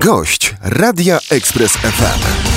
Gość Radia Express FM.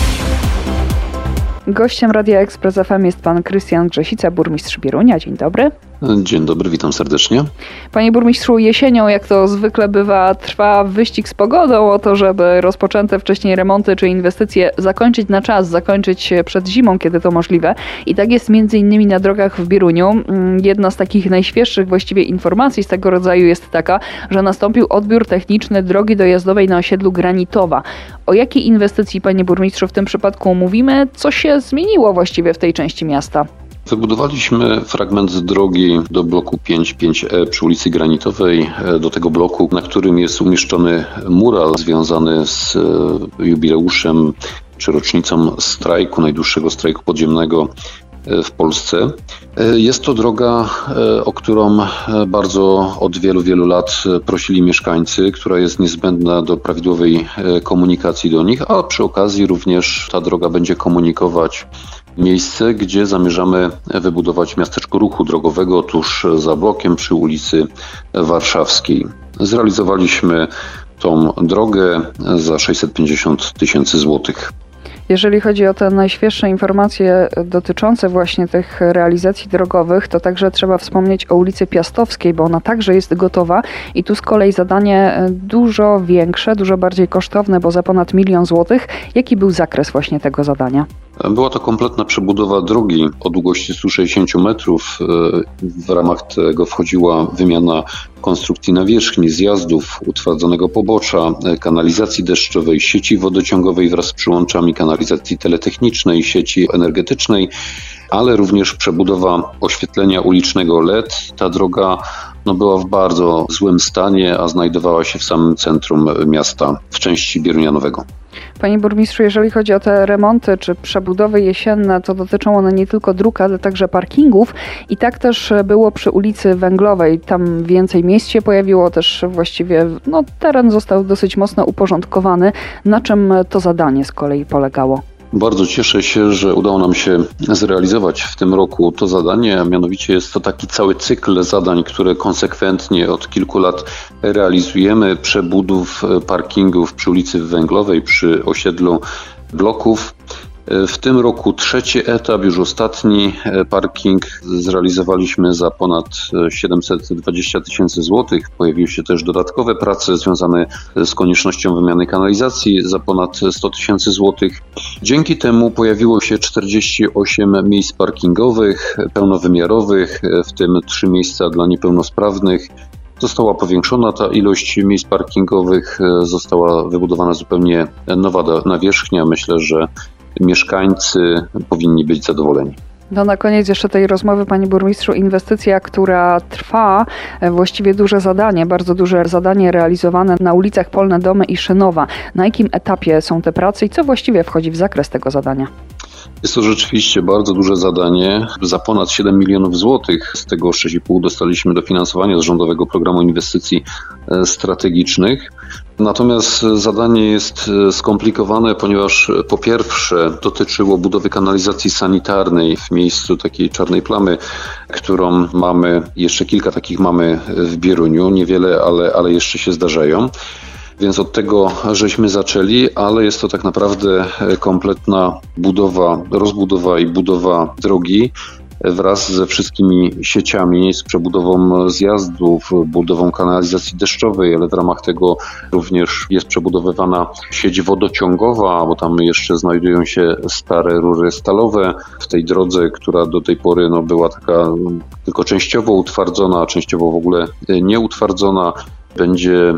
Gościem Radia Express FM jest pan Krystian Grzesica, burmistrz Bierunia. Dzień dobry. Dzień dobry, witam serdecznie. Panie burmistrzu, jesienią, jak to zwykle bywa, trwa wyścig z pogodą o to, żeby rozpoczęte wcześniej remonty czy inwestycje zakończyć na czas, zakończyć przed zimą, kiedy to możliwe. I tak jest między innymi na drogach w Bieruniu. Jedna z takich najświeższych właściwie informacji z tego rodzaju jest taka, że nastąpił odbiór techniczny drogi dojazdowej na osiedlu Granitowa. O jakiej inwestycji, panie burmistrzu, w tym przypadku mówimy? Co się zmieniło właściwie w tej części miasta? Wybudowaliśmy fragment drogi do bloku 5E przy ulicy Granitowej, do tego bloku, na którym jest umieszczony mural związany z jubileuszem czy rocznicą strajku, najdłuższego strajku podziemnego w Polsce. Jest to droga, o którą bardzo od wielu lat prosili mieszkańcy, która jest niezbędna do prawidłowej komunikacji do nich, a przy okazji również ta droga będzie komunikować miejsce, gdzie zamierzamy wybudować miasteczko ruchu drogowego tuż za blokiem przy ulicy Warszawskiej. Zrealizowaliśmy tą drogę za 650 000 złotych. Jeżeli chodzi o te najświeższe informacje dotyczące właśnie tych realizacji drogowych, to także trzeba wspomnieć o ulicy Piastowskiej, bo ona także jest gotowa i tu z kolei zadanie dużo większe, dużo bardziej kosztowne, bo za ponad 1 000 000 złotych. Jaki był zakres właśnie tego zadania? Była to kompletna przebudowa drogi o długości 160 metrów. W ramach tego wchodziła wymiana konstrukcji nawierzchni, zjazdów, utwardzonego pobocza, kanalizacji deszczowej, sieci wodociągowej wraz z przyłączami, kanalizacji teletechnicznej, sieci energetycznej, ale również przebudowa oświetlenia ulicznego LED. Ta droga była w bardzo złym stanie, a znajdowała się w samym centrum miasta, w części Bierunia Nowego. Panie burmistrzu, jeżeli chodzi o te remonty czy przebudowy jesienne, to dotyczą one nie tylko dróg, ale także parkingów. I tak też było przy ulicy Węglowej. Tam więcej miejsc się pojawiło, też właściwie teren został dosyć mocno uporządkowany. Na czym to zadanie z kolei polegało? Bardzo cieszę się, że udało nam się zrealizować w tym roku to zadanie, a mianowicie jest to taki cały cykl zadań, które konsekwentnie od kilku lat realizujemy. Przebudów parkingów przy ulicy Węglowej, przy osiedlu bloków. W tym roku trzeci etap, już ostatni parking zrealizowaliśmy za ponad 720 000 złotych. Pojawiły się też dodatkowe prace związane z koniecznością wymiany kanalizacji za ponad 100 000 złotych. Dzięki temu pojawiło się 48 miejsc parkingowych pełnowymiarowych, w tym 3 miejsca dla niepełnosprawnych. Została powiększona ta ilość miejsc parkingowych, została wybudowana zupełnie nowa nawierzchnia. Myślę, że mieszkańcy powinni być zadowoleni. Na koniec jeszcze tej rozmowy, panie burmistrzu, inwestycja, która trwa, właściwie duże zadanie, bardzo duże zadanie realizowane na ulicach Polne Domy i Szynowa. Na jakim etapie są te prace i co właściwie wchodzi w zakres tego zadania? Jest to rzeczywiście bardzo duże zadanie. Za ponad 7 milionów złotych, z tego 6,5 dostaliśmy dofinansowania z Rządowego Programu Inwestycji Strategicznych. Natomiast zadanie jest skomplikowane, ponieważ po pierwsze dotyczyło budowy kanalizacji sanitarnej w miejscu takiej czarnej plamy, którą mamy, jeszcze kilka takich mamy w Bieruniu, niewiele, ale jeszcze się zdarzają. Więc od tego żeśmy zaczęli, ale jest to tak naprawdę kompletna rozbudowa i budowa drogi wraz ze wszystkimi sieciami, z przebudową zjazdów, budową kanalizacji deszczowej, ale w ramach tego również jest przebudowywana sieć wodociągowa, bo tam jeszcze znajdują się stare rury stalowe w tej drodze, która do tej pory była taka tylko częściowo utwardzona, a częściowo w ogóle nieutwardzona. Będzie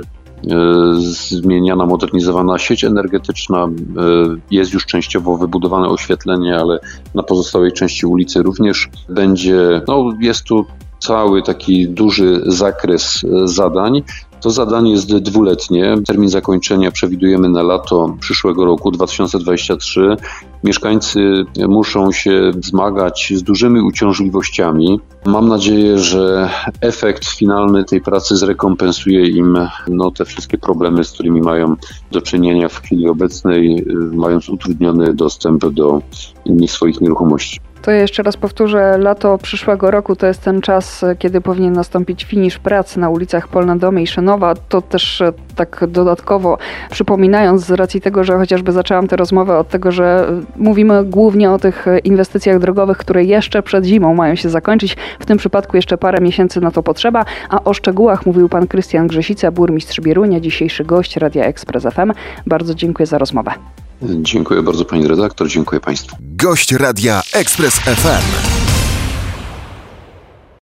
zmieniana, modernizowana sieć energetyczna, jest już częściowo wybudowane oświetlenie, ale na pozostałej części ulicy również będzie, jest tu cały taki duży zakres zadań. To zadanie jest 2-letnie. Termin zakończenia przewidujemy na lato przyszłego roku, 2023. Mieszkańcy muszą się zmagać z dużymi uciążliwościami. Mam nadzieję, że efekt finalny tej pracy zrekompensuje im te wszystkie problemy, z którymi mają do czynienia w chwili obecnej, mając utrudniony dostęp do innych swoich nieruchomości. To ja jeszcze raz powtórzę, lato przyszłego roku to jest ten czas, kiedy powinien nastąpić finisz prac na ulicach Polna Domy i Szenowa. To też tak dodatkowo przypominając z racji tego, że chociażby zaczęłam tę rozmowę od tego, że mówimy głównie o tych inwestycjach drogowych, które jeszcze przed zimą mają się zakończyć. W tym przypadku jeszcze parę miesięcy na to potrzeba, a o szczegółach mówił pan Krystian Grzesica, burmistrz Bierunia, dzisiejszy gość Radia Ekspres FM. Bardzo dziękuję za rozmowę. Dziękuję bardzo pani redaktor, dziękuję państwu. Gość Radia Ekspres FM.